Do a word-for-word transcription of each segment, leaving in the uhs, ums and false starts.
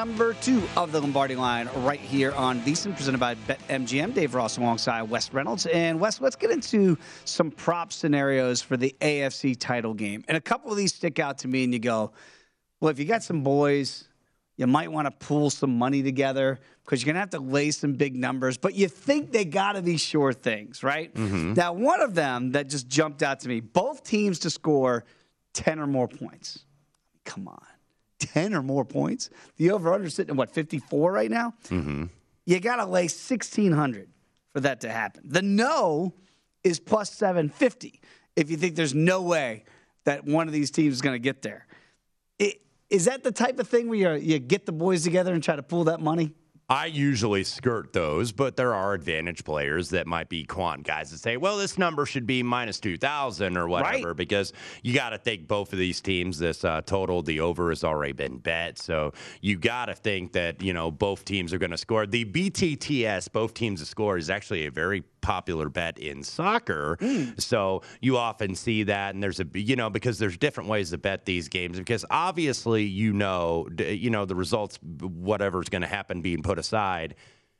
number two of the Lombardi line right here on VSiN, presented by BetMGM. Dave Ross alongside Wes Reynolds. And Wes, let's get into some prop scenarios for the A F C title game. And a couple of these stick out to me, and you go, well, if you got some boys, you might want to pool some money together because you're going to have to lay some big numbers. But you think they got to be sure things, right? Mm-hmm. Now, one of them that just jumped out to me, both teams to score ten or more points. Come on. ten or more points? The over-under is sitting at, what, fifty-four right now? Mm-hmm. You got to lay sixteen hundred for that to happen. The no is plus seven fifty if you think there's no way that one of these teams is going to get there. It, is that the type of thing where you, you get the boys together and try to pool that money? I usually skirt those, but there are advantage players that might be quant guys that say, well, this number should be minus two thousand or whatever, right? Because you got to think both of these teams, this uh, total, the over has already been bet. So you got to think that, you know, both teams are going to score. The B T T S, both teams to score, is actually a very popular bet in soccer. Mm. So you often see that, and there's a, you know, because there's different ways to bet these games, because obviously, you know, you know, the results, whatever's going to happen being put aside,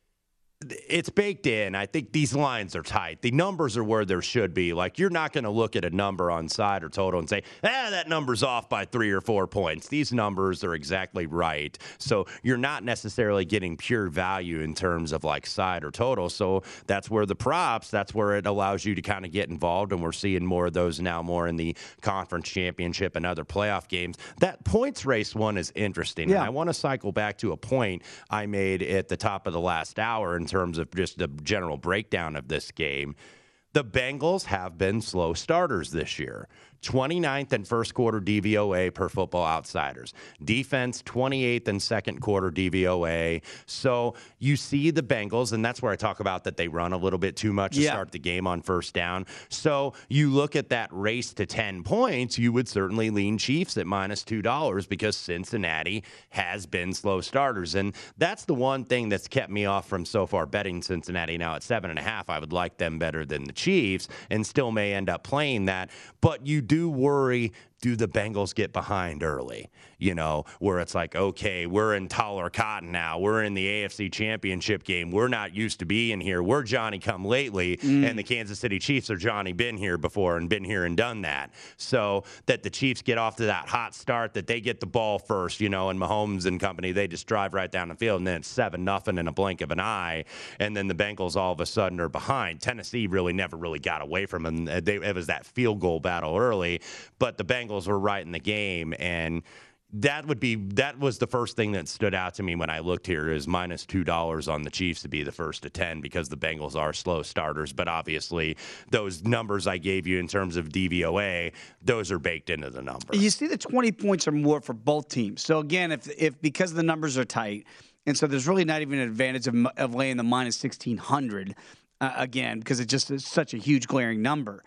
it's baked in. I think these lines are tight. The numbers are where there should be. Like, you're not going to look at a number on side or total and say, ah, that number's off by three or four points. These numbers are exactly right. So you're not necessarily getting pure value in terms of like side or total. So that's where the props, that's where it allows you to kind of get involved. And we're seeing more of those now, more in the conference championship and other playoff games. That points race one is interesting. Yeah. And I want to cycle back to a point I made at the top of the last hour in terms of just the general breakdown of this game. The Bengals have been slow starters this year. twenty-ninth in first quarter D V O A per Football Outsiders. Defense, twenty-eighth in second quarter D V O A. So you see the Bengals, and that's where I talk about that they run a little bit too much to yeah. start the game on first down. So you look at that race to ten points, you would certainly lean Chiefs at minus two dollars because Cincinnati has been slow starters. And that's the one thing that's kept me off from so far betting Cincinnati. Now at seven and a half, I would like them better than the Chiefs and still may end up playing that. But you do worry, do the Bengals get behind early? You know, where it's like, okay, we're in taller cotton now. We're in the A F C Championship game. We're not used to being here. We're Johnny come lately, mm. and the Kansas City Chiefs are Johnny been here before and been here and done that. So that the Chiefs get off to that hot start, that they get the ball first, you know, and Mahomes and company, they just drive right down the field, and then it's seven nothing in a blink of an eye, and then the Bengals all of a sudden are behind. Tennessee really never really got away from them. They, it was that field goal battle early, but the Bengals were right in the game, and that would be that was the first thing that stood out to me when I looked here is minus two dollars on the Chiefs to be the first to ten because the Bengals are slow starters. But obviously, those numbers I gave you in terms of D V O A, those are baked into the number. You see the twenty points or more for both teams. So again, if if because the numbers are tight, and so there's really not even an advantage of, of laying the minus sixteen hundred uh, again because it just is such a huge glaring number.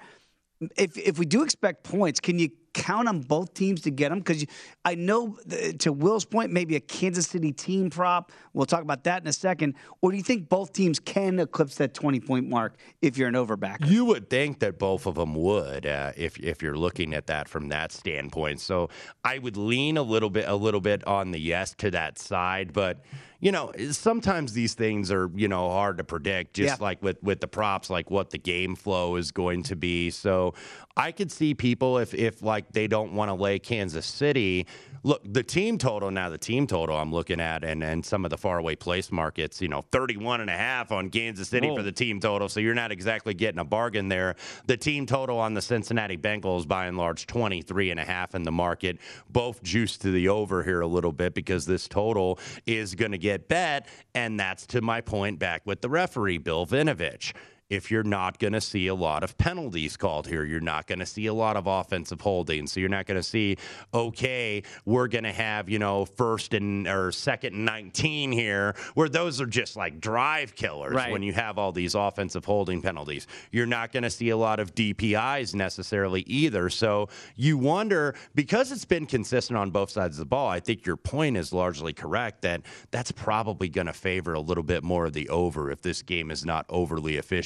If if we do expect points, can you count on both teams to get them? Because I know, to Will's point, maybe a Kansas City team prop. We'll talk about that in a second. Or do you think both teams can eclipse that twenty-point mark if you're an overbacker? You would think that both of them would, uh, if if you're looking at that from that standpoint. So I would lean a little bit, a little bit on the yes to that side, but. You know, sometimes these things are, you know, hard to predict, just yeah. like with, with the props, like what the game flow is going to be. So I could see people, if, if like, they don't want to lay Kansas City. Look, the team total, now the team total I'm looking at, and, and some of the faraway place markets, you know, thirty-one and a half on Kansas City Whoa. For the team total. So you're not exactly getting a bargain there. The team total on the Cincinnati Bengals, by and large, twenty-three and a half in the market. Both juiced to the over here a little bit because this total is going to get bet, and that's to my point back with the referee, Bill Vinovich. If you're not going to see a lot of penalties called here, you're not going to see a lot of offensive holding. So you're not going to see, okay, we're going to have, you know, first and or second and nineteen here, where those are just like drive killers right. when you have all these offensive holding penalties. You're not going to see a lot of D P Is necessarily either. So you wonder, because it's been consistent on both sides of the ball, I think your point is largely correct that that's probably going to favor a little bit more of the over if this game is not overly efficient.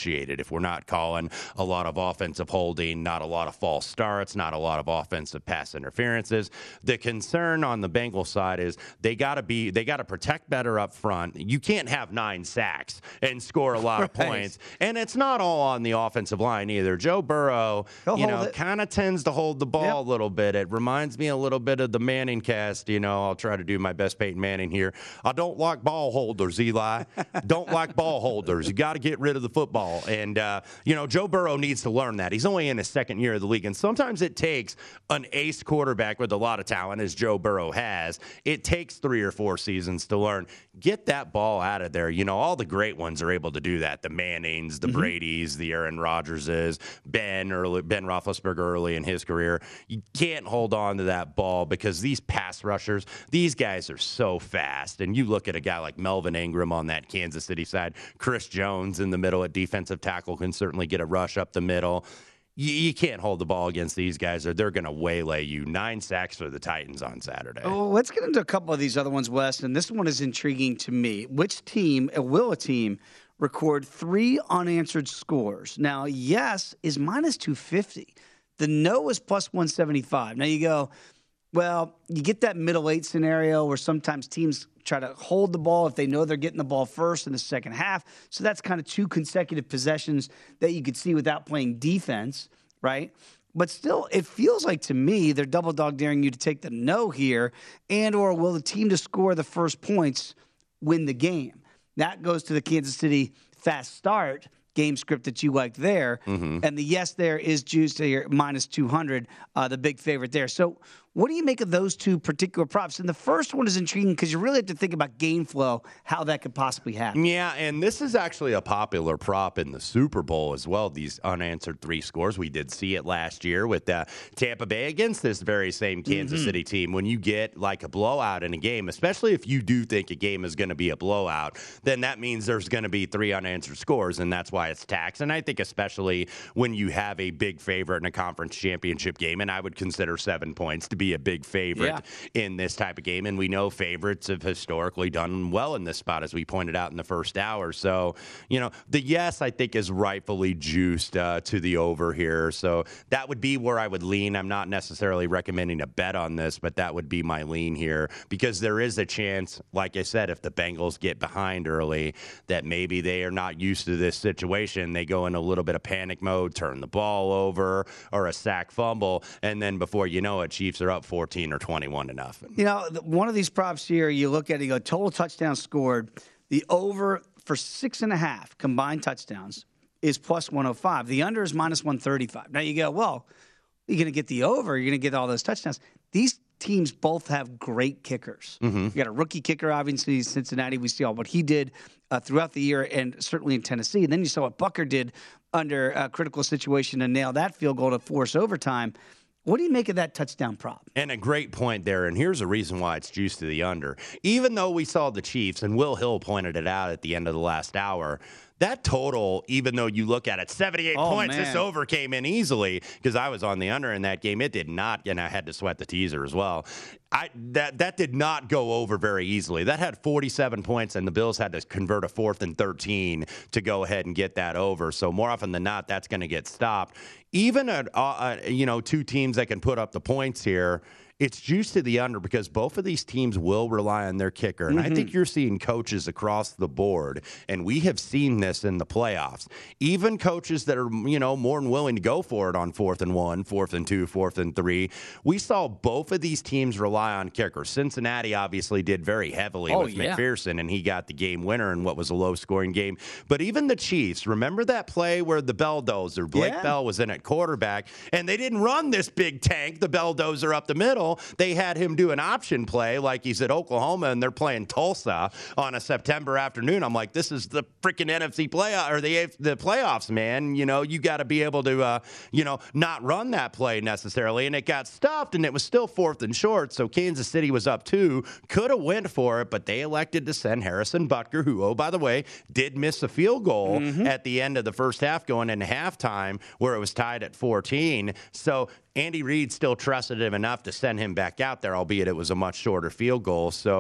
appreciated if we're not calling a lot of offensive holding, not a lot of false starts, not a lot of offensive pass interferences. The concern on the Bengals side is they got to be they got to protect better up front. You can't have nine sacks and score a lot of Right. points, and it's not all on the offensive line either. Joe Burrow, He'll you hold know, it. kind of tends to hold the ball Yep. a little bit. It reminds me a little bit of the Manning cast. You know, I'll try to do my best Peyton Manning here. I don't like ball holders, Eli. Don't like ball holders. You got to get rid of the football. And, uh, you know, Joe Burrow needs to learn that. He's only in his second year of the league. And sometimes it takes an ace quarterback with a lot of talent, as Joe Burrow has. It takes three or four seasons to learn. Get that ball out of there. You know, all the great ones are able to do that. The Mannings, the mm-hmm. Bradys, the Aaron Rodgerses, Ben, early, Ben Roethlisberger early in his career. You can't hold on to that ball because these pass rushers, these guys are so fast. And you look at a guy like Melvin Ingram on that Kansas City side, Chris Jones in the middle at defensive tackle can certainly get a rush up the middle. You, you can't hold the ball against these guys or they're going to waylay you. Nine sacks for the Titans on Saturday. Oh, let's get into a couple of these other ones, Wes. And this one is intriguing to me. Which team, will a team, record three unanswered scores? Now, yes is minus two fifty. The no is plus one seventy-five. Now you go, well, you get that middle eight scenario where sometimes teams try to hold the ball if they know they're getting the ball first in the second half. So that's kind of two consecutive possessions that you could see without playing defense, right? But still, it feels like to me they're double dog daring you to take the no here, and or will the team to score the first points win the game? That goes to the Kansas City fast start game script that you like there. Mm-hmm. And the yes there is juiced here, minus two hundred, uh, the big favorite there. So what do you make of those two particular props? And the first one is intriguing because you really have to think about game flow, how that could possibly happen. Yeah, and this is actually a popular prop in the Super Bowl as well, these unanswered three scores. We did see it last year with uh, Tampa Bay against this very same Kansas mm-hmm. City team. When you get like a blowout in a game, especially if you do think a game is going to be a blowout, then that means there's going to be three unanswered scores, and that's why it's taxed. And I think especially when you have a big favorite in a conference championship game, and I would consider seven points to be a big favorite yeah. in this type of game. And we know favorites have historically done well in this spot, as we pointed out in the first hour. So, you know, the yes, I think, is rightfully juiced uh, to the over here. So that would be where I would lean. I'm not necessarily recommending a bet on this, but that would be my lean here because there is a chance, like I said, if the Bengals get behind early, that maybe they are not used to this situation. They go in a little bit of panic mode, turn the ball over, or a sack fumble, and then before you know it, Chiefs are up fourteen or twenty-one to nothing. You know, one of these props here, you look at it, you go, total touchdowns scored. The over for six and a half combined touchdowns is plus one oh five. The under is minus one thirty-five. Now you go, well, you're going to get the over. You're going to get all those touchdowns. These teams both have great kickers. Mm-hmm. You got a rookie kicker, obviously, Cincinnati. We see all what he did uh, throughout the year and certainly in Tennessee. And then you saw what Bucker did under a critical situation and nail that field goal to force overtime. What do you make of that touchdown prop? And a great point there, and here's a reason why it's juiced to the under. Even though we saw the Chiefs, and Will Hill pointed it out at the end of the last hour, that total, even though you look at it, seventy-eight oh, points, man. This over came in easily because I was on the under in that game. It did not, and I had to sweat the teaser as well. I that that did not go over very easily. That had forty-seven points, and the Bills had to convert a fourth and thirteen to go ahead and get that over. So more often than not, that's going to get stopped. Even at uh, you know two teams that can put up the points here, it's juiced to the under because both of these teams will rely on their kicker. And mm-hmm. I think you're seeing coaches across the board, and we have seen this in the playoffs. Even coaches that are, you know, more than willing to go for it on fourth and one, fourth and two, fourth and three. We saw both of these teams rely on kickers. Cincinnati obviously did very heavily oh, with yeah. McPherson, and he got the game winner in what was a low-scoring game. But even the Chiefs, remember that play where the Belldozer, Blake yeah. Bell was in at quarterback, and they didn't run this big tank, the Belldozer up the middle. They had him do an option play like he's at Oklahoma, and they're playing Tulsa on a September afternoon. I'm like, this is the freaking N F C playoff or the the playoffs, man. You know, you got to be able to, uh, you know, not run that play necessarily. And it got stuffed, and it was still fourth and short. So Kansas City was up two, could have went for it, but they elected to send Harrison Butker, who, oh, by the way, did miss a field goal mm-hmm. at the end of the first half going into halftime where it was tied at fourteen. So Andy Reid still trusted him enough to send him back out there, albeit it was a much shorter field goal. So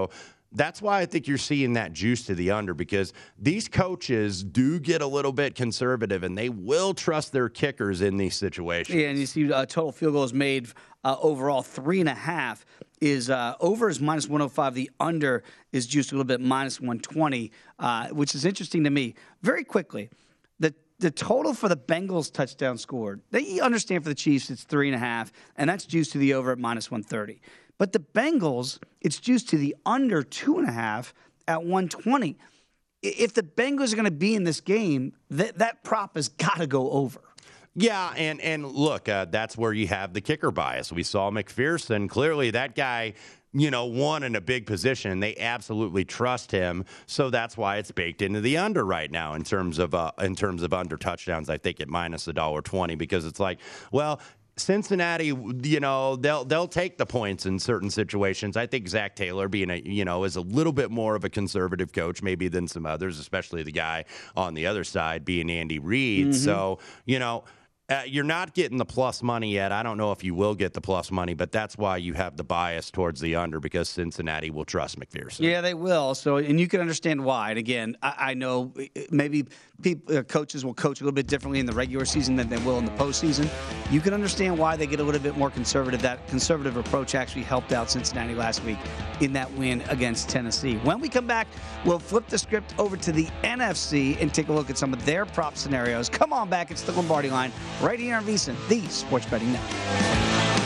that's why I think you're seeing that juice to the under, because these coaches do get a little bit conservative and they will trust their kickers in these situations. Yeah, and you see uh, total field goals made uh, overall three and a half is uh, over is minus one oh five. The under is juiced a little bit minus one twenty, uh, which is interesting to me. Very quickly, the the total for the Bengals touchdown scored, they understand for the Chiefs it's three and a half, and that's juiced to the over at minus one thirty. But the Bengals, it's juiced to the under two and a half at one twenty. If the Bengals are going to be in this game, that that prop has got to go over. Yeah, and and look, uh, that's where you have the kicker bias. We saw McPherson. Clearly, that guy, you know, won in a big position. They absolutely trust him, so that's why it's baked into the under right now in terms of uh, in terms of under touchdowns. I think at minus a dollar twenty, because it's like, well, Cincinnati, you know, they'll they'll take the points in certain situations. I think Zach Taylor, being a you know, is a little bit more of a conservative coach maybe than some others, especially the guy on the other side being Andy Reid. Mm-hmm. So, you know. Uh, you're not getting the plus money yet. I don't know if you will get the plus money, but that's why you have the bias towards the under, because Cincinnati will trust McPherson. Yeah, they will. So, and you can understand why. And again, I, I know maybe people, uh, coaches will coach a little bit differently in the regular season than they will in the postseason. You can understand why they get a little bit more conservative. That conservative approach actually helped out Cincinnati last week in that win against Tennessee. When we come back, we'll flip the script over to the N F C and take a look at some of their prop scenarios. Come on back. It's the Lombardi Line right here on VSiN, the Sports Betting Network.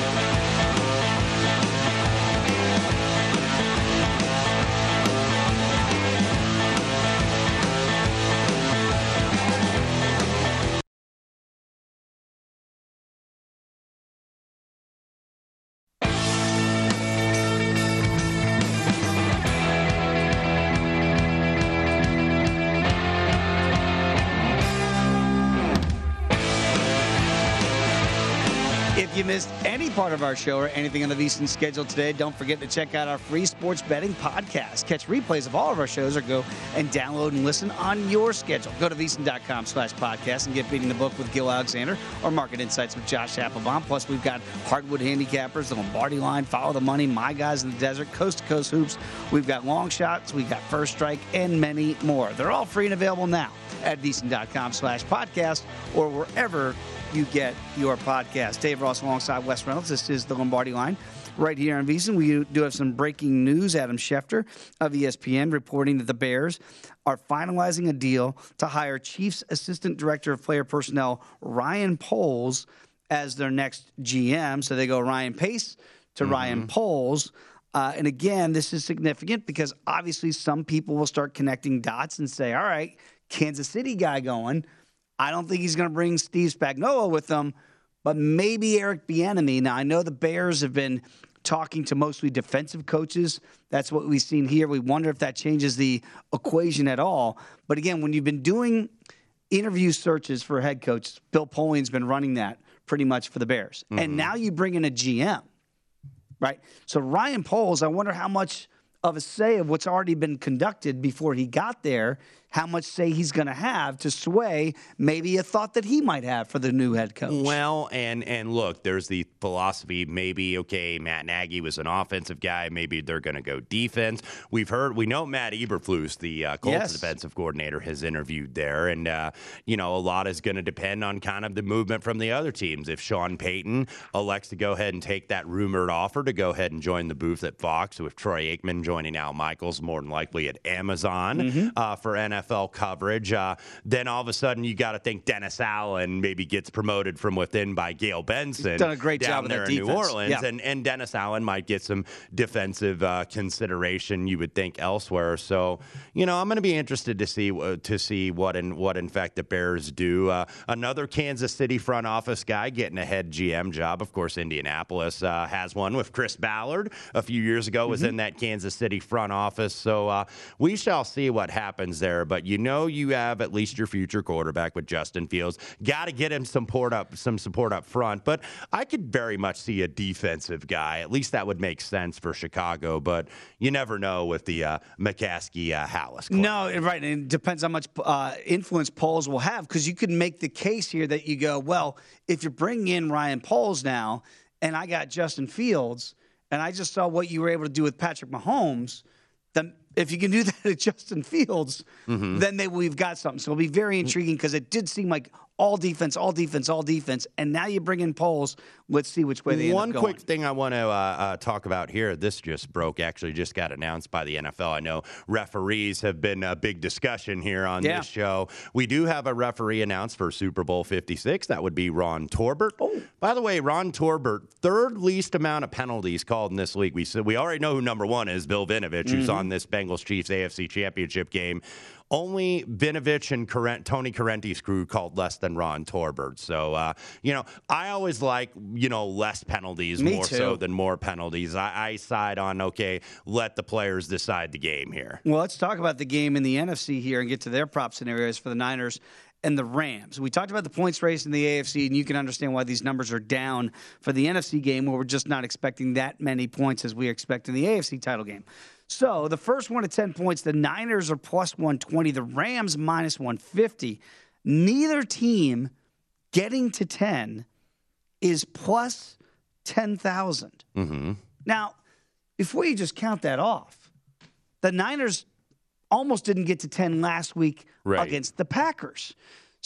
If you missed any part of our show or anything on the VSiN schedule today, don't forget to check out our free sports betting podcast. Catch replays of all of our shows or go and download and listen on your schedule. Go to VSiN.com slash podcast and get Beating the Book with Gil Alexander or Market Insights with Josh Applebaum. Plus, we've got Hardwood Handicappers, the Lombardi Line, Follow the Money, My Guys in the Desert, Coast to Coast Hoops. We've got Long Shots, we've got First Strike, and many more. They're all free and available now at VSiN.com slash podcast or wherever you get your podcast. Dave Ross alongside Wes Reynolds. This is the Lombardi Line right here on VSiN. We do have some breaking news. Adam Schefter of E S P N reporting that the Bears are finalizing a deal to hire Chiefs Assistant Director of Player Personnel Ryan Poles as their next G M. So they go Ryan Pace to mm-hmm. Ryan Poles. Uh, and again, this is significant because obviously some people will start connecting dots and say, all right, Kansas City guy going. I don't think he's going to bring Steve Spagnuolo with them, but maybe Eric Bieniemy. Now, I know the Bears have been talking to mostly defensive coaches. That's what we've seen here. We wonder if that changes the equation at all. But again, when you've been doing interview searches for head coaches, Bill Polian's been running that pretty much for the Bears. Mm-hmm. And now you bring in a G M, right? So Ryan Poles, I wonder how much of a say of what's already been conducted before he got there, how much say he's going to have to sway maybe a thought that he might have for the new head coach. Well, and and look, there's the philosophy, maybe, okay, Matt Nagy was an offensive guy. Maybe they're going to go defense. We've heard, we know Matt Eberflus, the uh, Colts yes. defensive coordinator, has interviewed there. And, uh, you know, a lot is going to depend on kind of the movement from the other teams. If Sean Payton elects to go ahead and take that rumored offer to go ahead and join the booth at Fox, with Troy Aikman joining Al Michaels, more than likely at Amazon mm-hmm. uh, for N F L coverage, uh, then all of a sudden you got to think Dennis Allen maybe gets promoted from within by Gail Benson. He's done a great down job there in in New Orleans, yeah. and and Dennis Allen might get some defensive uh, consideration, you would think, elsewhere. So you know, I'm going to be interested to see uh, to see what in what in fact the Bears do. Uh, another Kansas City front office guy getting a head G M job. Of course, Indianapolis uh, has one with Chris Ballard a few years ago. Was mm-hmm. in that Kansas City front office. So uh, we shall see what happens there. But you know, you have at least your future quarterback with Justin Fields. Got to get him some support up, some support up front. But I could very much see a defensive guy. At least that would make sense for Chicago. But you never know with the uh, McCaskey uh, Hallis. No, right. And it depends how much uh, influence Poles will have, because you can make the case here that you go, well, if you're bringing in Ryan Poles now, and I got Justin Fields, and I just saw what you were able to do with Patrick Mahomes, then if you can do that at Justin Fields, Mm-hmm. then they we've got something. So it'll be very intriguing because it did seem like all defense, all defense, all defense, and now you bring in polls. Let's see which way they end One up going. quick thing I want to uh, uh, talk about here. This just broke, actually, just got announced by the N F L. I know referees have been a big discussion here on Yeah. this show. We do have a referee announced for Super Bowl fifty-six. That would be Ron Torbert. Oh. By the way, Ron Torbert, third least amount of penalties called in this league. We said we already know who number one is, Bill Vinovich, who's Mm-hmm. on this Bengals-Chiefs A F C Championship game. Only Vinovich and Corrent, Tony Correnti's crew called less than Ron Torbert. So, uh, you know, I always like, you know, less penalties Me more too. so than more penalties. I, I side on, okay, let the players decide the game here. Well, let's talk about the game in the N F C here and get to their prop scenarios for the Niners and the Rams. We talked about the points race in the A F C, and you can understand why these numbers are down for the N F C game, where we're just not expecting that many points as we expect in the A F C title game. So the first one to ten points, the Niners are plus one twenty, the Rams minus one fifty. Neither team getting to ten is plus ten thousand. Mm-hmm. Now, before you just count that off, the Niners almost didn't get to ten last week Right. against the Packers.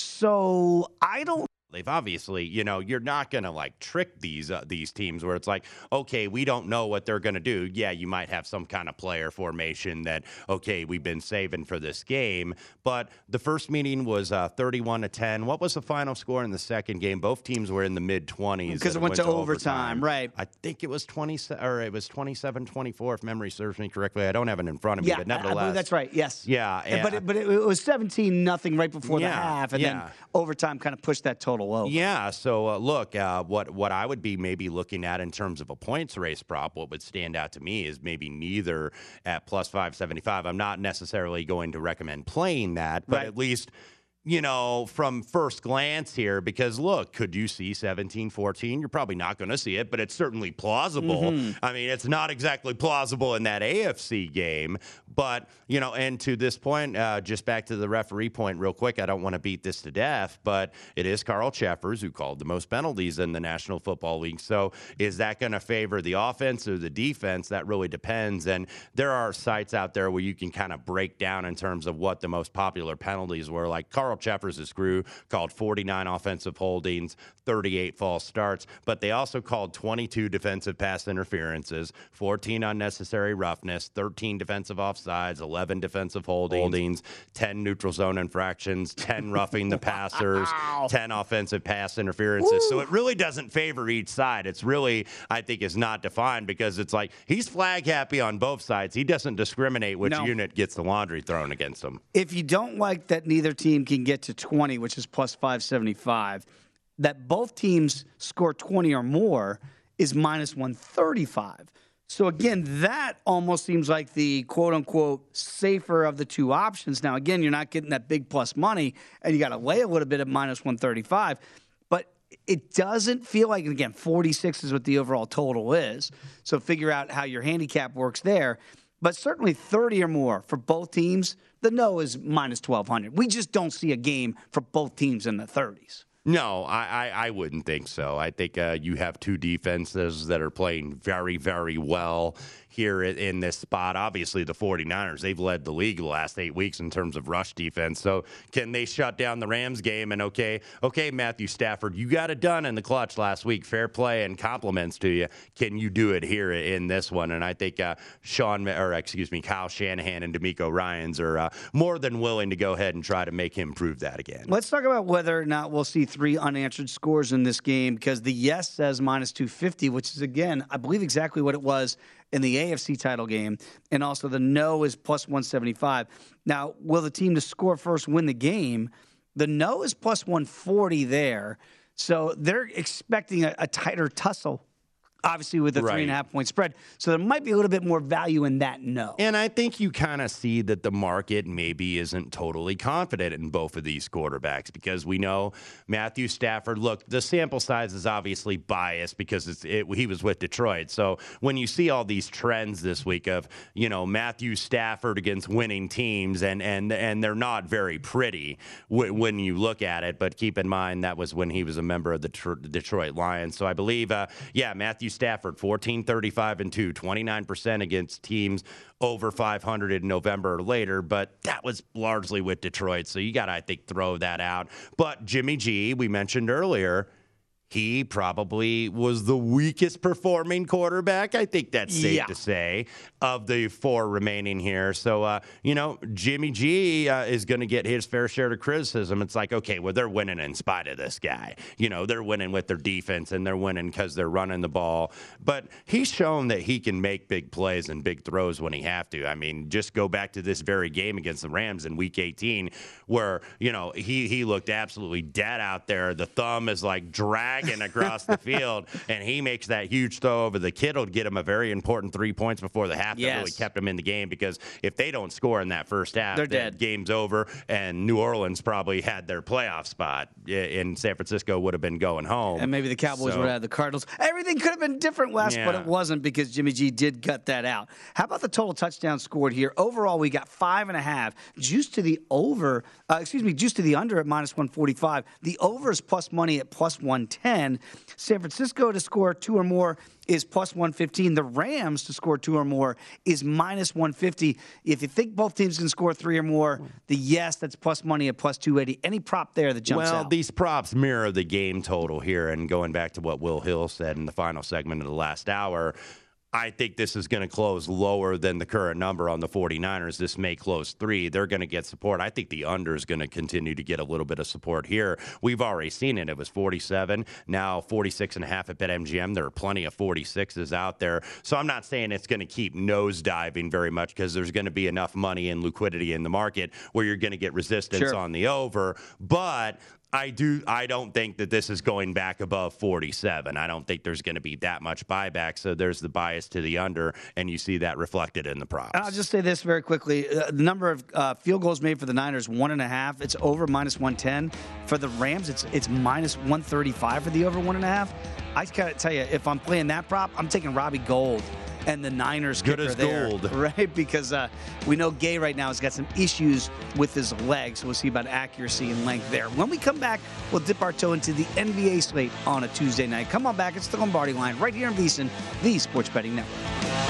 So I don't. They've obviously, you know, you're not going to like trick these uh, these teams where it's like, okay, we don't know what they're going to do. Yeah, you might have some kind of player formation that, okay, we've been saving for this game. But the first meeting was uh, thirty-one to ten. What was the final score in the second game? Both teams were in the mid twenties Because it went to overtime, right. I think it was twenty or it was twenty-seven twenty-four if memory serves me correctly. I don't have it in front of me, Yeah, but I- I nevertheless, believe that's right. Yes. Yeah, And- but and- it, but it, it was seventeen nothing right before Yeah, the half, and yeah. then overtime kind of pushed that total over. Yeah, so uh, look, uh, what what I would be maybe looking at in terms of a points race prop, what would stand out to me is maybe neither at plus five seventy-five. I'm not necessarily going to recommend playing that, but Right. at least, you know, from first glance here, because look, could you see seventeen fourteen? You're probably not going to see it, but it's certainly plausible. Mm-hmm. I mean, it's not exactly plausible in that A F C game, but, you know, and to this point, uh, just back to the referee point real quick, I don't want to beat this to death, but it is Carl Cheffers who called the most penalties in the National Football League. So is that going to favor the offense or the defense? That really depends. And there are sites out there where you can kind of break down in terms of what the most popular penalties were. Like Carl Cheffers' crew called forty-nine offensive holdings, thirty-eight false starts, but they also called twenty-two defensive pass interferences, fourteen unnecessary roughness, thirteen defensive offsides, eleven defensive holdings, ten neutral zone infractions, ten roughing the passers, ten offensive pass interferences. So it really doesn't favor each side. It's really, I think, is not defined because it's like he's flag happy on both sides. He doesn't discriminate which No. unit gets the laundry thrown against him. If you don't like that neither team can get to twenty, which is plus five seventy-five, that both teams score twenty or more is minus one thirty-five. So again, that almost seems like the quote unquote safer of the two options. Now, again, you're not getting that big plus money and you got to lay a little bit at minus one thirty-five, but it doesn't feel like, and again, forty-six is what the overall total is. So figure out how your handicap works there. But certainly thirty or more for both teams, the no is minus twelve hundred. We just don't see a game for both teams in the thirties. No, I, I, I wouldn't think so. I think uh, you have two defenses that are playing very, very well here in, in this spot. Obviously, the 49ers, they've led the league the last eight weeks in terms of rush defense. So can they shut down the Rams game? And okay, okay, Matthew Stafford, you got it done in the clutch last week. Fair play and compliments to you. Can you do it here in this one? And I think uh, Sean, or excuse me, Kyle Shanahan and DeMeco Ryans are uh, more than willing to go ahead and try to make him prove that again. Let's talk about whether or not we'll see three unanswered scores in this game, because the yes says minus two fifty, which is, again, I believe exactly what it was in the A F C title game, and also the no is plus one seventy-five. Now, will the team to score first win the game? The no is plus one forty there, so they're expecting a, a tighter tussle, obviously with a Right. three and a half point spread. So there might be a little bit more value in that no. And I think you kind of see that the market maybe isn't totally confident in both of these quarterbacks because we know Matthew Stafford, look, the sample size is obviously biased because it's, it, he was with Detroit. So when you see all these trends this week of, you know, Matthew Stafford against winning teams, and and and they're not very pretty w- when you look at it, but keep in mind that was when he was a member of the tr- Detroit Lions. So I believe, uh, yeah, Matthew Matthew Stafford, fourteen, thirty-five, and two, twenty-nine percent against teams over five hundred in November or later, but that was largely with Detroit. So you got to, I think, throw that out. But Jimmy G, we mentioned earlier, he probably was the weakest performing quarterback. I think that's safe yeah. to say, of the four remaining here. So, uh, you know, Jimmy G uh, is going to get his fair share of criticism. It's like, okay, well, they're winning in spite of this guy. You know, they're winning with their defense, and they're winning because they're running the ball. But he's shown that he can make big plays and big throws when he have to. I mean, just go back to this very game against the Rams in Week eighteen where, you know, he, he looked absolutely dead out there. The thumb is like dragging across the field, and he makes that huge throw over the Kittle to get him a very important three points before the half yes. that really kept him in the game, because if they don't score in that first half, they're the dead. Game's over, and New Orleans probably had their playoff spot, in San Francisco would have been going home. And maybe the Cowboys so, would have had the Cardinals. Everything could have been different, Wes, yeah. but it wasn't because Jimmy G did cut that out. How about the total touchdowns scored here? Overall, we got five and a half. Juice to the over, uh, excuse me, juice to the under at minus one forty-five. The over is plus money at plus one ten. San Francisco to score two or more is plus one fifteen. The Rams to score two or more is minus one fifty. If you think both teams can score three or more, the yes, that's plus money at plus two eighty. Any prop there that jumps well, out? Well, these props mirror the game total here. And going back to what Will Hill said in the final segment of the last hour, I think this is going to close lower than the current number on the 49ers. This may close three. They're going to get support. I think the under is going to continue to get a little bit of support here. We've already seen it. It was forty-seven, now forty-six and a half at BetMGM. There are plenty of forty-sixes out there. So I'm not saying it's going to keep nosediving very much, because there's going to be enough money and liquidity in the market where you're going to get resistance sure. on the over. But I do. I don't think that this is going back above forty-seven. I don't think there's going to be that much buyback. So there's the bias to the under, and you see that reflected in the props. And I'll just say this very quickly: uh, the number of uh, field goals made for the Niners, one and a half. It's over minus one ten. For the Rams, it's it's minus one thirty-five for the over one and a half. I gotta tell you, if I'm playing that prop, I'm taking Robbie Gould and the Niners good kicker as there, gold, right? Because uh, we know Gay right now has got some issues with his legs, so we'll see about accuracy and length there. When we come back, we'll dip our toe into the N B A slate on a Tuesday night. Come on back, it's the Lombardi Line right here in VSiN, the Sports Betting Network.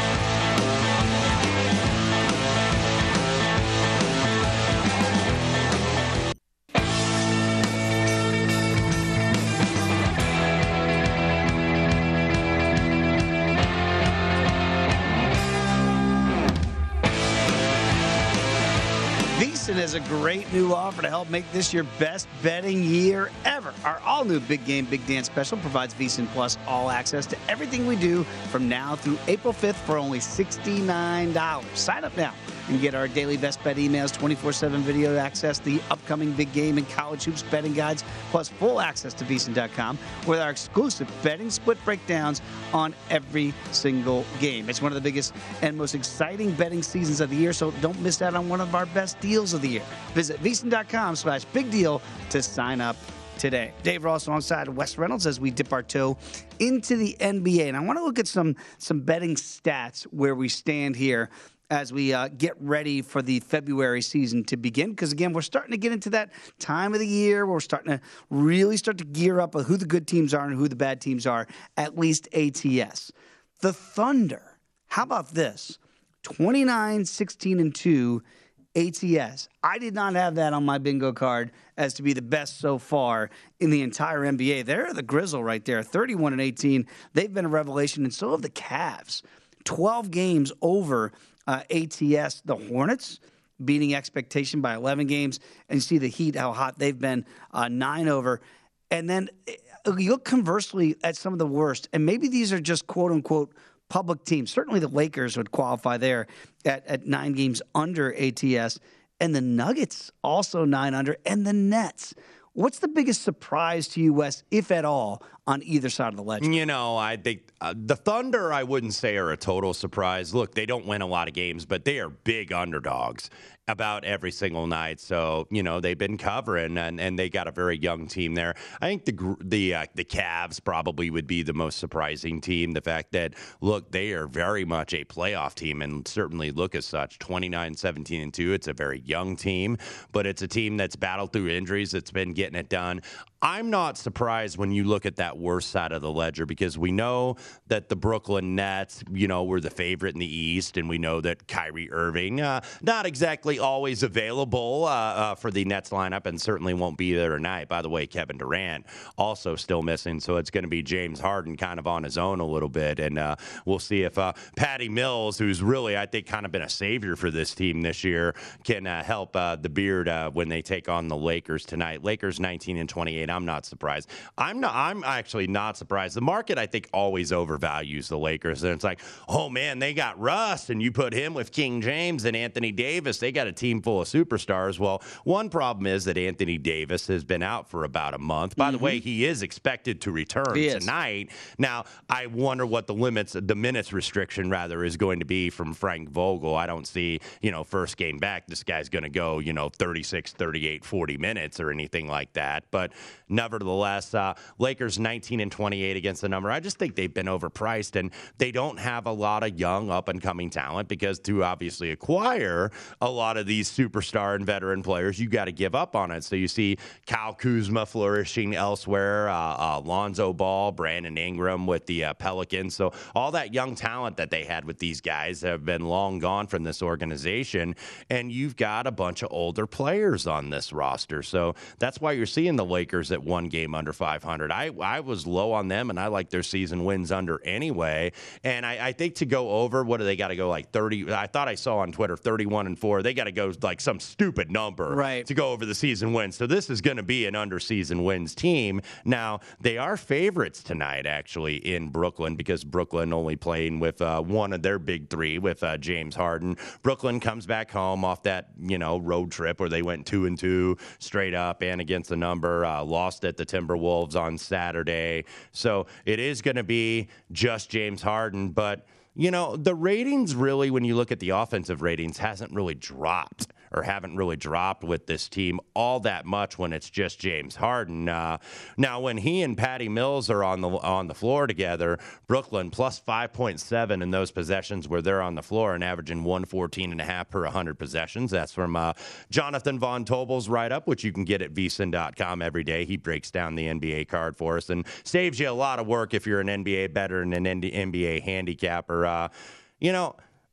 Has a great new offer to help make this your best betting year ever. Our all-new Big Game, Big Dance special provides VSiN Plus all access to everything we do from now through April fifth for only sixty-nine dollars. Sign up now and get our daily best bet emails, twenty-four seven video access, the upcoming Big Game and college hoops betting guides, plus full access to V S I N dot com with our exclusive betting split breakdowns on every single game. It's one of the biggest and most exciting betting seasons of the year, so don't miss out on one of our best deals of the year. Visit V S I N dot com slash big deal to sign up today. Dave Ross alongside Wes Reynolds as we dip our toe into the N B A. And I want to look at some, some betting stats where we stand here as we uh, get ready for the February season to begin. Because, again, we're starting to get into that time of the year where we're starting to really start to gear up with who the good teams are and who the bad teams are, at least A T S. The Thunder, how about this? twenty-nine, sixteen, and two A T S. I did not have that on my bingo card as to be the best so far in the entire N B A. They're the Grizzle right there, thirty-one and eighteen. They've been a revelation, and so have the Cavs. twelve games over uh, A T S. The Hornets beating expectation by eleven games. And you see the Heat, how hot they've been, uh, nine over. And then you look conversely at some of the worst, and maybe these are just quote-unquote public teams. Certainly the Lakers would qualify there at, at nine games under A T S. And the Nuggets also nine under. And the Nets. What's the biggest surprise to you, Wes, if at all, on either side of the ledger? You know, I think uh, the Thunder, I wouldn't say are a total surprise. Look, they don't win a lot of games, but they are big underdogs about every single night. So, you know, they've been covering, and, and they got a very young team there. I think the the uh, the Cavs probably would be the most surprising team. The fact that, look, they are very much a playoff team and certainly look as such. twenty-nine, seventeen, and two. It's a very young team, but it's a team that's battled through injuries. That's been getting it done. I'm not surprised when you look at that worst side of the ledger because we know that the Brooklyn Nets, you know, were the favorite in the East, and we know that Kyrie Irving, uh, not exactly always available uh, uh, for the Nets lineup, and certainly won't be there tonight. By the way, Kevin Durant also still missing, so it's going to be James Harden kind of on his own a little bit, and uh, we'll see if uh, Patty Mills, who's really, I think, kind of been a savior for this team this year, can uh, help uh, the Beard uh, when they take on the Lakers tonight. Lakers nineteen and twenty-eight. I'm not surprised. I'm not. I'm actually not surprised. The market, I think, always overvalues the Lakers, and it's like, oh man, they got Russ, and you put him with King James and Anthony Davis. They got a team full of superstars. Well, one problem is that Anthony Davis has been out for about a month. By mm-hmm. the way, he is expected to return he tonight. Is. Now, I wonder what the limits, the minutes restriction rather, is going to be from Frank Vogel. I don't see, you know, first game back, this guy's going to go, you know, thirty-six, thirty-eight, forty minutes or anything like that. But nevertheless, uh, Lakers nineteen and twenty-eight against the number. I just think they've been overpriced, and they don't have a lot of young up-and-coming talent because to obviously acquire a lot of these superstar and veteran players, you got to give up on it. So you see Kyle Kuzma flourishing elsewhere, uh, uh, Lonzo Ball, Brandon Ingram with the uh, Pelicans. So all that young talent that they had with these guys have been long gone from this organization, and you've got a bunch of older players on this roster. So that's why you're seeing the Lakers at one game under five hundred. I, I was low on them, and I like their season wins under anyway. And I, I think to go over, what do they got to go, like thirty? I thought I saw on Twitter thirty-one and four. They got to go like some stupid number right. to go over the season wins. So this is going to be an under season wins team. Now, they are favorites tonight, actually, in Brooklyn because Brooklyn only playing with uh, one of their big three with uh, James Harden. Brooklyn comes back home off that, you know, road trip where they went two and two straight up and against the number, uh, lost at the Timberwolves on Saturday. So it is going to be just James Harden, but you know, the ratings really, when you look at the offensive ratings, hasn't really dropped or haven't really dropped with this team all that much when it's just James Harden. Uh, now, when he and Patty Mills are on the on the floor together, Brooklyn plus five point seven in those possessions where they're on the floor and averaging one fourteen and a half per one hundred possessions. That's from uh, Jonathan Von Tobel's write-up, which you can get at V S I N dot com every day. He breaks down the N B A card for us and saves you a lot of work if you're an N B A bettor and an N B A handicapper. Uh, you know,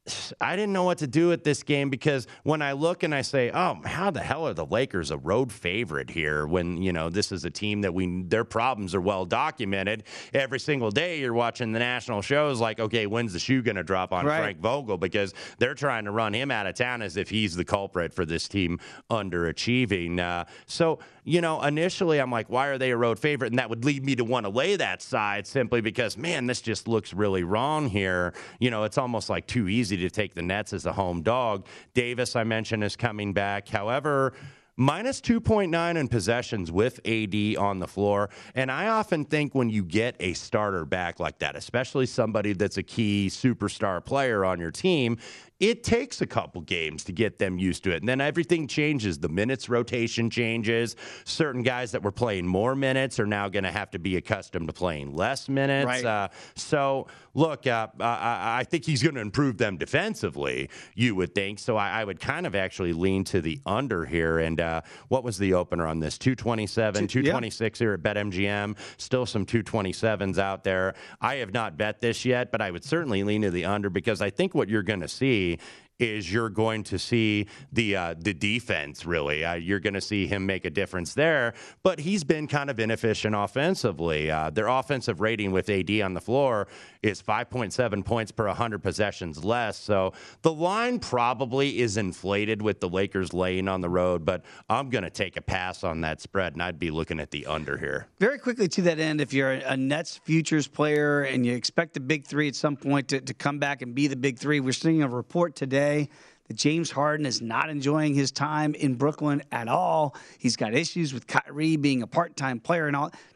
I didn't know what to do with this game because when I look and I say, oh, how the hell are the Lakers a road favorite here when, you know, this is a team that we their problems are well documented. Every single day you're watching the national shows like, okay, when's the shoe going to drop on right. Frank Vogel because they're trying to run him out of town as if he's the culprit for this team underachieving. Uh, so, you know, initially I'm like, why are they a road favorite? And that would lead me to want to lay that side simply because, man, this just looks really wrong here. You know, it's almost like too easy to take the Nets as a home dog. Davis, I mentioned, is coming back. However, minus two point nine in possessions with A D on the floor. And I often think when you get a starter back like that, especially somebody that's a key superstar player on your team, it takes a couple games to get them used to it. And then everything changes. The minutes rotation changes. Certain guys that were playing more minutes are now going to have to be accustomed to playing less minutes. Right. Uh, so, look, uh, I, I think he's going to improve them defensively, you would think. So I, I would kind of actually lean to the under here. And uh, what was the opener on this? two twenty-seven, two twenty-six yeah. here at BetMGM. Still some two twenty-sevens out there. I have not bet this yet, but I would certainly lean to the under because I think what you're going to see is you're going to see the uh, the defense, really. Uh, you're going to see him make a difference there. But he's been kind of inefficient offensively. Uh, their offensive rating with A D on the floor is five point seven points per one hundred possessions less. So the line probably is inflated with the Lakers laying on the road, but I'm going to take a pass on that spread, and I'd be looking at the under here. Very quickly to that end, if you're a Nets futures player and you expect the big three at some point to, to come back and be the big three, we're seeing a report today that James Harden is not enjoying his time in Brooklyn at all. He's got issues with Kyrie being a part-time player and all.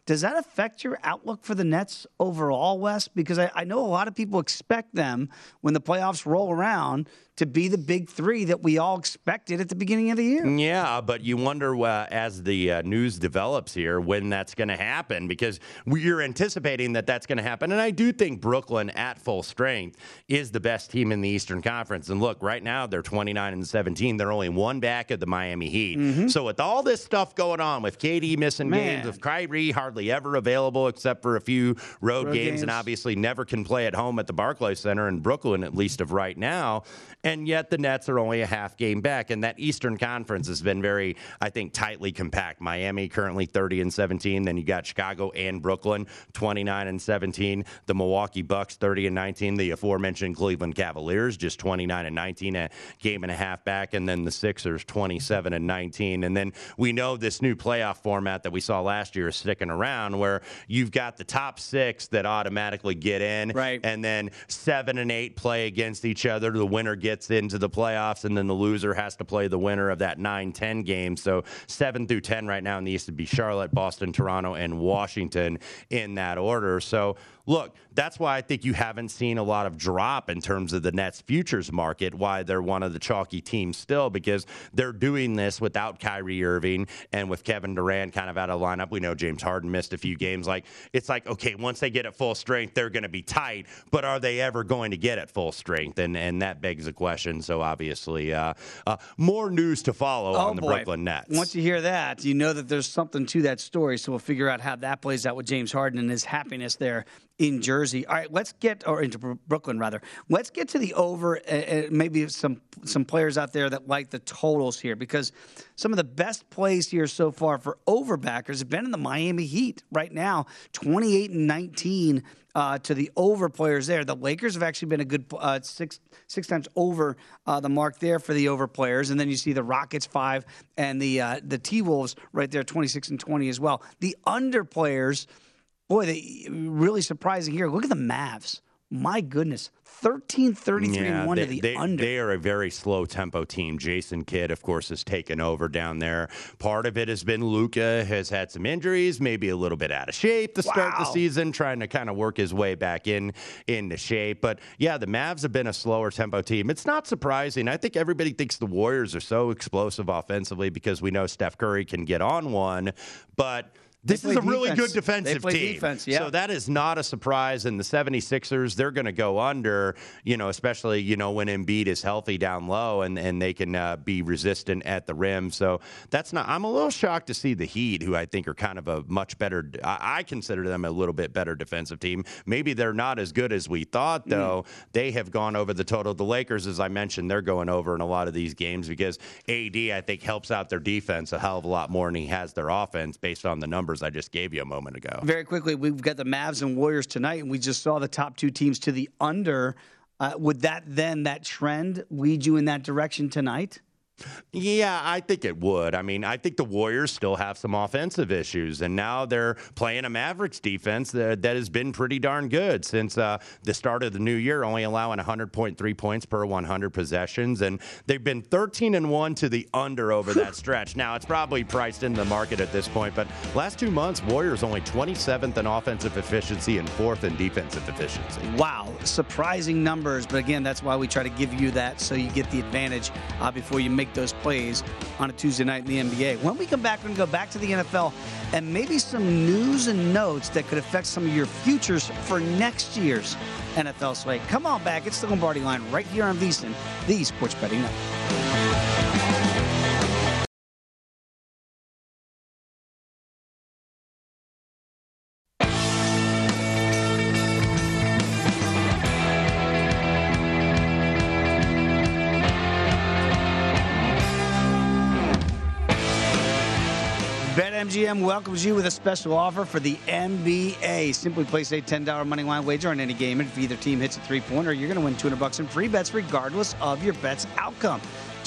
Does that affect your outlook for the Nets overall, Wes? Because I, I know a lot of people expect them, when the playoffs roll around, to be the big three that we all expected at the beginning of the year. Yeah, but you wonder uh, as the uh, news develops here when that's going to happen, because we're anticipating that that's going to happen. And I do think Brooklyn at full strength is the best team in the Eastern Conference. And look, right now they're twenty-nine and seventeen. They're only one back of the Miami Heat. Mm-hmm. So with all this stuff going on, with K D missing Man. games, with Kyrie hardly ever available except for a few road, road games, games, and obviously never can play at home at the Barclays Center in Brooklyn, at least of right now. And yet the Nets are only a half game back. And that Eastern Conference has been very, I think, tightly compact. Miami currently thirty and seventeen. Then you got Chicago and Brooklyn, twenty-nine and seventeen. The Milwaukee Bucks, thirty and nineteen. The aforementioned Cleveland Cavaliers, just twenty-nine and nineteen, a game and a half back. And then the Sixers, twenty-seven and nineteen. And then we know this new playoff format that we saw last year is sticking around, where you've got the top six that automatically get in. Right. And then seven and eight play against each other. The winner gets into the playoffs, and then the loser has to play the winner of that nine ten game. So seven through ten right now in the East would be Charlotte, Boston, Toronto, and Washington in that order. So look, that's why I think you haven't seen a lot of drop in terms of the Nets futures market, why they're one of the chalky teams still, because they're doing this without Kyrie Irving and with Kevin Durant kind of out of lineup. We know James Harden missed a few games. Like, it's like, okay, once they get at full strength, they're going to be tight, but are they ever going to get at full strength? And and that begs a question. So obviously, uh, uh, more news to follow oh, on the boy. Brooklyn Nets. Once you hear that, you know that there's something to that story. So we'll figure out how that plays out with James Harden and his happiness there in Jersey. All right, let's get, or into Brooklyn rather. Let's get to the over. Uh, maybe some some players out there that like the totals here, because some of the best plays here so far for overbackers have been in the Miami Heat right now, twenty-eight and nineteen uh, to the over players there. The Lakers have actually been a good uh, six six times over uh, the mark there for the over players, and then you see the Rockets five and the uh, the T-Wolves right there, twenty-six and twenty as well. The under players. Boy, they really surprising here. Look at the Mavs. My goodness. thirteen thirty-three yeah, and one they, to the they, under. They are a very slow tempo team. Jason Kidd, of course, has taken over down there. Part of it has been Luka has had some injuries, maybe a little bit out of shape to start wow. the season, trying to kind of work his way back in into shape. But yeah, the Mavs have been a slower tempo team. It's not surprising. I think everybody thinks the Warriors are so explosive offensively because we know Steph Curry can get on one, but this is a really defense. good defensive they play team. Defense, yeah. So that is not a surprise. And the seventy-sixers, they're going to go under, you know, especially, you know, when Embiid is healthy down low and, and they can uh, be resistant at the rim. So that's not, I'm a little shocked to see the Heat, who I think are kind of a much better, I, I consider them a little bit better defensive team. Maybe they're not as good as we thought, though. Mm. They have gone over the total. The Lakers, as I mentioned, they're going over in a lot of these games because A D, I think, helps out their defense a hell of a lot more than he has their offense based on the numbers I just gave you a moment ago. Very quickly, we've got the Mavs and Warriors tonight, and we just saw the top two teams to the under. Uh, would that then, that trend, lead you in that direction tonight? Yeah, I think it would. I mean, I think the Warriors still have some offensive issues, and now they're playing a Mavericks defense that, that has been pretty darn good since uh, the start of the new year, only allowing one hundred point three points per one hundred possessions, and they've been thirteen and one to the under over that stretch. Now, it's probably priced into the market at this point, but last two months, Warriors only twenty-seventh in offensive efficiency and fourth in defensive efficiency. Wow, surprising numbers, but again, that's why we try to give you that so you get the advantage uh, before you make those plays on a Tuesday night in the N B A. When we come back, we're going to go back to the N F L and maybe some news and notes that could affect some of your futures for next year's N F L slate. Come on back. It's the Lombardi Line right here on VSiN, the Sports Betting Network. BetMGM welcomes you with a special offer for the N B A. Simply place a ten dollars money line wager on any game, and if either team hits a three-pointer, you're going to win two hundred bucks in free bets regardless of your bet's outcome.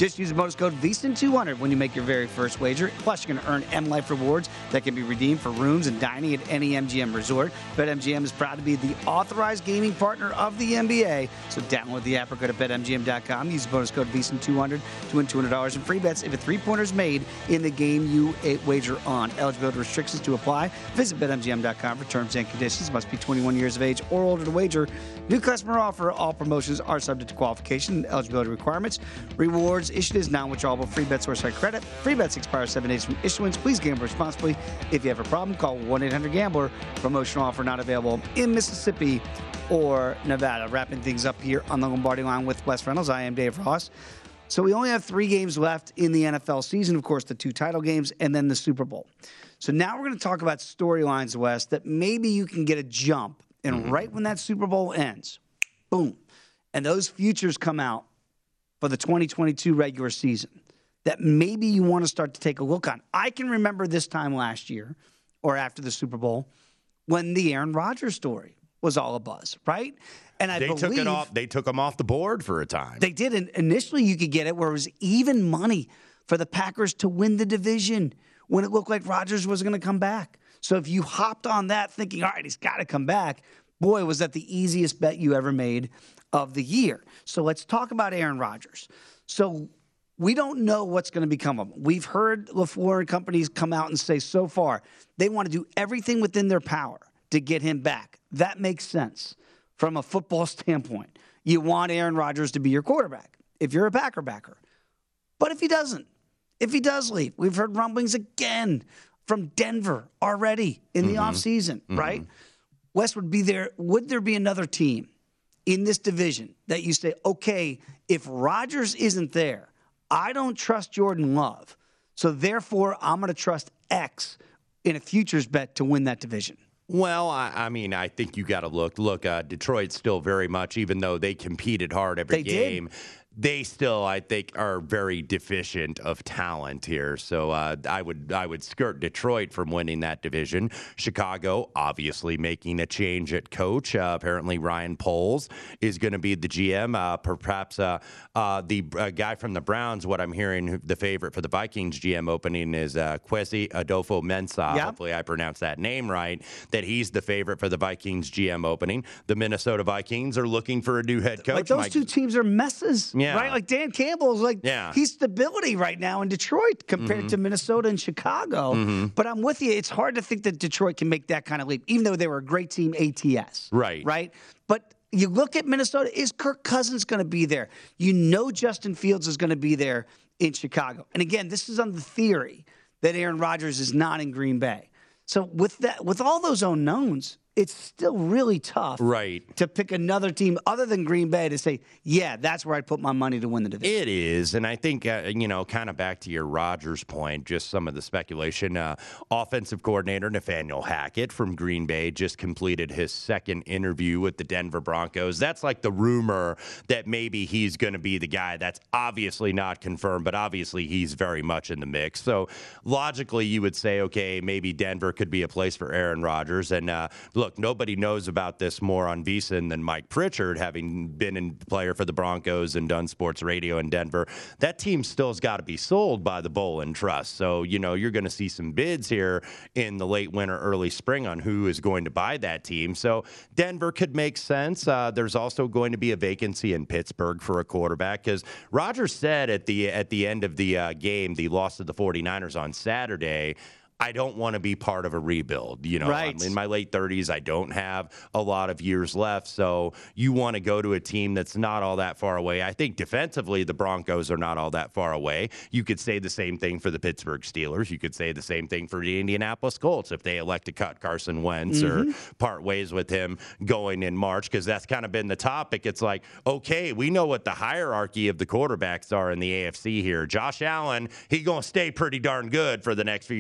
Just use the bonus code V S I N two hundred when you make your very first wager. Plus, you're going to earn M Life rewards that can be redeemed for rooms and dining at any M G M resort. BetMGM is proud to be the authorized gaming partner of the N B A. So download the app or go to bet M G M dot com. Use the bonus code V S I N two hundred to win two hundred dollars in free bets if a three-pointer is made in the game you wager on. Eligibility restrictions to apply. Visit bet M G M dot com for terms and conditions. Must be twenty-one years of age or older to wager. New customer offer. All promotions are subject to qualification and eligibility requirements. Rewards issued as non-withdrawable free bets or site credit. Free bets expire seven days from issuance. Please gamble responsibly. If you have a problem, call one eight hundred gambler. Promotional offer not available in Mississippi or Nevada. Wrapping things up here on the Lombardi Line with Wes Reynolds. I am Dave Ross. So we only have three games left in the N F L season. Of course, the two title games and then the Super Bowl. So now we're going to talk about storylines, Wes, that maybe you can get a jump. And mm-hmm. right when that Super Bowl ends, boom, and those futures come out for the twenty twenty-two regular season that maybe you want to start to take a look on. I can remember this time last year or after the Super Bowl when the Aaron Rodgers story was all a buzz, right? And I they believe took it off. They took him off the board for a time. They did. And initially, you could get it where it was even money for the Packers to win the division when it looked like Rodgers was going to come back. So if you hopped on that thinking, all right, he's got to come back, boy, was that the easiest bet you ever made of the year. So let's talk about Aaron Rodgers. So we don't know what's going to become of him. We've heard LaFleur and companies come out and say so far they want to do everything within their power to get him back. That makes sense from a football standpoint. You want Aaron Rodgers to be your quarterback if you're a Packer backer. But if he doesn't, if he does leave, we've heard rumblings again from Denver already in the mm-hmm. offseason, mm-hmm. right? Wes, would be there. Would there be another team in this division that you say, okay, if Rodgers isn't there, I don't trust Jordan Love, so therefore I'm going to trust X in a futures bet to win that division? Well, I, I mean, I think you got to look. Look, uh, Detroit still very much, even though they competed hard every they game. Did. They still, I think, are very deficient of talent here. So uh, I would I would skirt Detroit from winning that division. Chicago, obviously making a change at coach. Uh, apparently, Ryan Poles is going to be the G M. Uh, perhaps uh, uh, the uh, guy from the Browns, what I'm hearing, the favorite for the Vikings G M opening is uh, Kwesi Adolfo-Mensah. Yep. Hopefully I pronounced that name right, that he's the favorite for the Vikings G M opening. The Minnesota Vikings are looking for a new head coach. Like those Mike- two teams are messes. Yeah. Right? Like Dan Campbell's like, yeah. he's stability right now in Detroit compared mm-hmm. to Minnesota and Chicago. Mm-hmm. But I'm with you. It's hard to think that Detroit can make that kind of leap, even though they were a great team A T S. Right. Right? But you look at Minnesota, is Kirk Cousins going to be there? You know Justin Fields is going to be there in Chicago. And again, this is on the theory that Aaron Rodgers is not in Green Bay. So with that, with all those unknowns, it's still really tough right. to pick another team other than Green Bay to say, yeah, that's where I'd put my money to win the division. It is. And I think, uh, you know, kind of back to your Rodgers point, just some of the speculation. Uh, offensive coordinator Nathaniel Hackett from Green Bay just completed his second interview with the Denver Broncos. That's like the rumor that maybe he's going to be the guy. That's obviously not confirmed, but obviously he's very much in the mix. So logically, you would say, okay, maybe Denver could be a place for Aaron Rodgers. And uh, look, nobody knows about this more on V S I N than Mike Pritchard, having been a player for the Broncos and done sports radio in Denver. That team still's got to be sold by the Bolin Trust. So, you know, you're going to see some bids here in the late winter, early spring on who is going to buy that team. So Denver could make sense. Uh, there's also going to be a vacancy in Pittsburgh for a quarterback because Rodgers said at the at the end of the uh, game, the loss to the 49ers on Saturday, I don't want to be part of a rebuild. You know, right. I'm in my late thirties. I don't have a lot of years left. So you want to go to a team that's not all that far away. I think defensively, the Broncos are not all that far away. You could say the same thing for the Pittsburgh Steelers. You could say the same thing for the Indianapolis Colts if they elect to cut Carson Wentz mm-hmm. or part ways with him going in March, because that's kind of been the topic. It's like, okay, we know what the hierarchy of the quarterbacks are in the A F C here. Josh Allen, he's going to stay pretty darn good for the next few years. So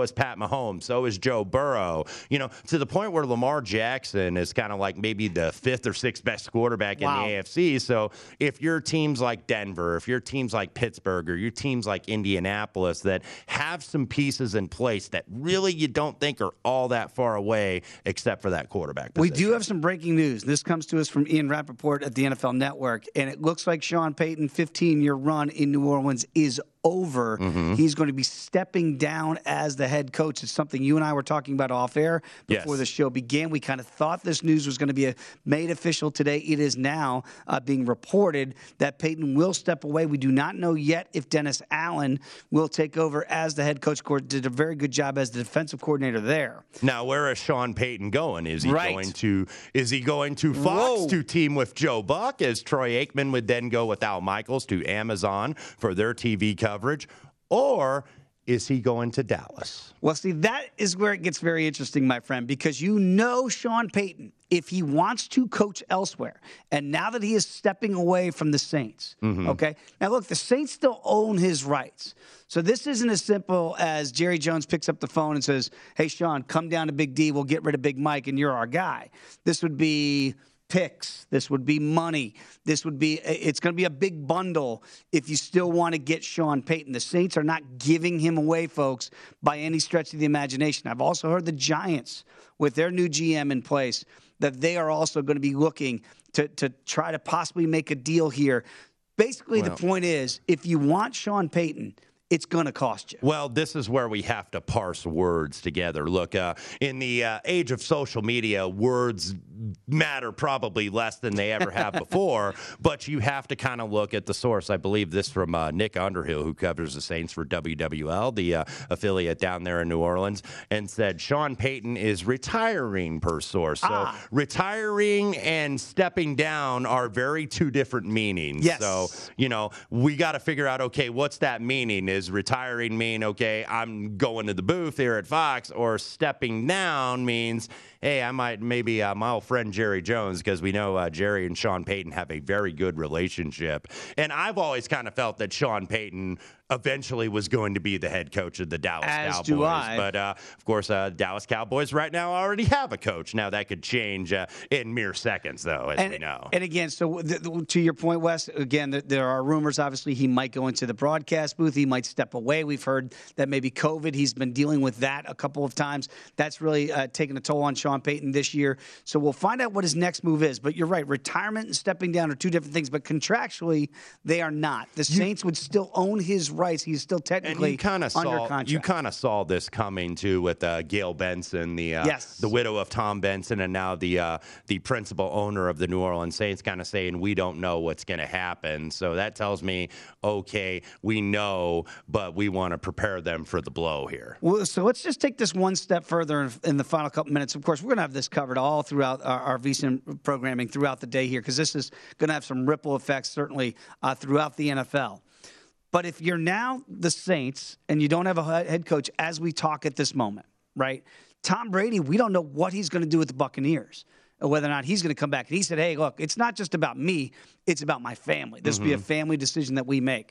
is Pat Mahomes. So is Joe Burrow. You know, to the point where Lamar Jackson is kind of like maybe the fifth or sixth best quarterback Wow. in the A F C. So if your teams like Denver, if your teams like Pittsburgh, or your teams like Indianapolis that have some pieces in place that really you don't think are all that far away, except for that quarterback position. We do have some breaking news. This comes to us from Ian Rappaport at the N F L Network, and it looks like Sean Payton's fifteen-year run in New Orleans is over. Mm-hmm. He's going to be stepping down as the head coach. It's something you and I were talking about off air before yes. the show began. We kind of thought this news was going to be a, made official today. It is now uh, being reported that Payton will step away. We do not know yet if Dennis Allen will take over as the head coach. Did a very good job as the defensive coordinator there. Now, where is Sean Payton going? Is he right. going to is he going to Fox Whoa. to team with Joe Buck, as Troy Aikman would then go with Al Michaels to Amazon for their T V coverage? Or is he going to Dallas? Well, see, that is where it gets very interesting, my friend, because you know Sean Payton, if he wants to coach elsewhere, and now that he is stepping away from the Saints, mm-hmm. okay? Now, look, the Saints still own his rights. So this isn't as simple as Jerry Jones picks up the phone and says, hey, Sean, come down to Big D. We'll get rid of Big Mike, and you're our guy. This would be picks. This would be money. This would be, it's going to be a big bundle if you still want to get Sean Payton. The Saints are not giving him away, folks, by any stretch of the imagination. I've also heard the Giants, with their new G M in place, that they are also going to be looking to, to try to possibly make a deal here. Basically, well, the point is, if you want Sean Payton, it's going to cost you. Well, this is where we have to parse words together. Look, uh, in the uh, age of social media, words matter probably less than they ever have before, but you have to kind of look at the source. I believe this from uh, Nick Underhill, who covers the Saints for W W L, the uh, affiliate down there in New Orleans, and said Sean Payton is retiring per source. So ah. retiring and stepping down are very two different meanings. Yes. So, you know, we got to figure out, okay, what's that meaning? Is retiring mean, okay, I'm going to the booth here at Fox, or stepping down means, hey, I might maybe uh, my old friend Jerry Jones, because we know uh, Jerry and Sean Payton have a very good relationship. And I've always kind of felt that Sean Payton eventually was going to be the head coach of the Dallas As Cowboys. Do I. But, uh, of course, uh, Dallas Cowboys right now already have a coach. Now, that could change uh, in mere seconds, though, as and, we know. And, again, so th- th- to your point, Wes, again, th- there are rumors, obviously, he might go into the broadcast booth. He might step away. We've heard that maybe COVID, he's been dealing with that a couple of times. That's really uh, taken a toll on Sean Payton this year. So we'll find out what his next move is. But you're right, retirement and stepping down are two different things, but contractually, they are not. The Saints you, would still own his rights. He's still technically and you kind of under saw contract. you kind of saw this coming too with uh, Gail Benson, the uh, yes. the widow of Tom Benson, and now the uh, the principal owner of the New Orleans Saints, kind of saying we don't know what's going to happen. So that tells me, okay, we know, but we want to prepare them for the blow here. Well, so let's just take this one step further in, in the final couple minutes. Of course, we're going to have this covered all throughout our, our V S I N programming throughout the day here, because this is going to have some ripple effects certainly uh, throughout the N F L. But if you're now the Saints and you don't have a head coach as we talk at this moment, right? Tom Brady, we don't know what he's going to do with the Buccaneers, or whether or not he's going to come back. And he said, hey, look, it's not just about me. It's about my family. This mm-hmm. will be a family decision that we make.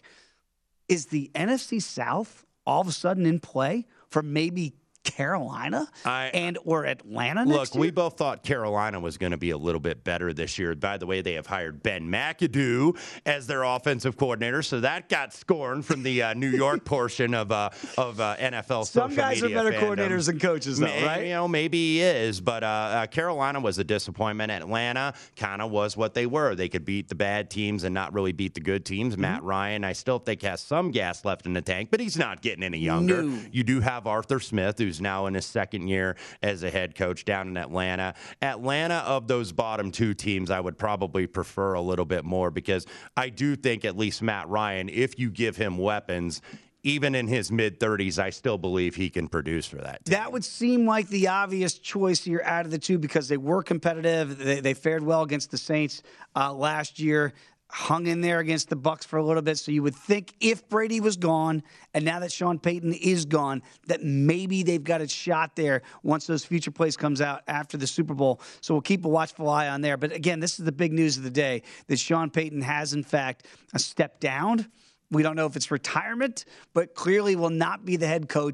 Is the N F C South all of a sudden in play for maybe Carolina I, and or Atlanta next Look, year? we both thought Carolina was going to be a little bit better this year. By the way, they have hired Ben McAdoo as their offensive coordinator, so that got scorned from the uh, New York portion of uh, of uh, N F L social media. Some guys are better fandom. coordinators than coaches, though, right? You know, maybe he is, but uh, uh, Carolina was a disappointment. Atlanta kind of was what they were. They could beat the bad teams and not really beat the good teams. Mm-hmm. Matt Ryan, I still think, has some gas left in the tank, but he's not getting any younger. No. You do have Arthur Smith, who's now in his second year as a head coach down in Atlanta. Atlanta, of those bottom two teams, I would probably prefer a little bit more, because I do think at least Matt Ryan, if you give him weapons, even in his mid-thirties, I still believe he can produce for that team. That would seem like the obvious choice here out of the two, because they were competitive. They, they fared well against the Saints uh, last year. Hung in there against the Bucs for a little bit. So you would think if Brady was gone, and now that Sean Payton is gone, that maybe they've got a shot there once those future plays comes out after the Super Bowl. So we'll keep a watchful eye on there. But again, this is the big news of the day, that Sean Payton has, in fact, a step down. We don't know if it's retirement, but clearly will not be the head coach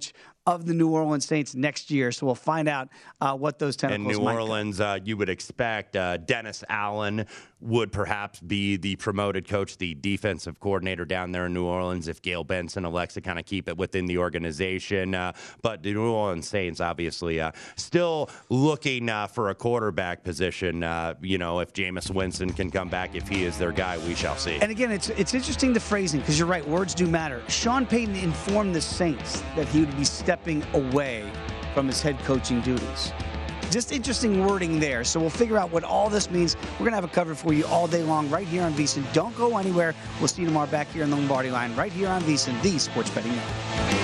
of the New Orleans Saints next year. So we'll find out uh, what those tentacles In New might Orleans, uh, you would expect uh, Dennis Allen would perhaps be the promoted coach, the defensive coordinator down there in New Orleans if Gail Benson elects to kind of keep it within the organization. Uh, but the New Orleans Saints obviously uh, still looking uh, for a quarterback position. Uh, you know, if Jameis Winston can come back, if he is their guy, we shall see. And again, it's it's interesting the phrasing because you're right, words do matter. Sean Payton informed the Saints that he would be stepping away from his head coaching duties. Just interesting wording there. So we'll figure out what all this means. We're going to have it covered for you all day long right here on VSiN. Don't go anywhere. We'll see you tomorrow back here on the Lombardi Line right here on VSiN, the Sports Betting Network.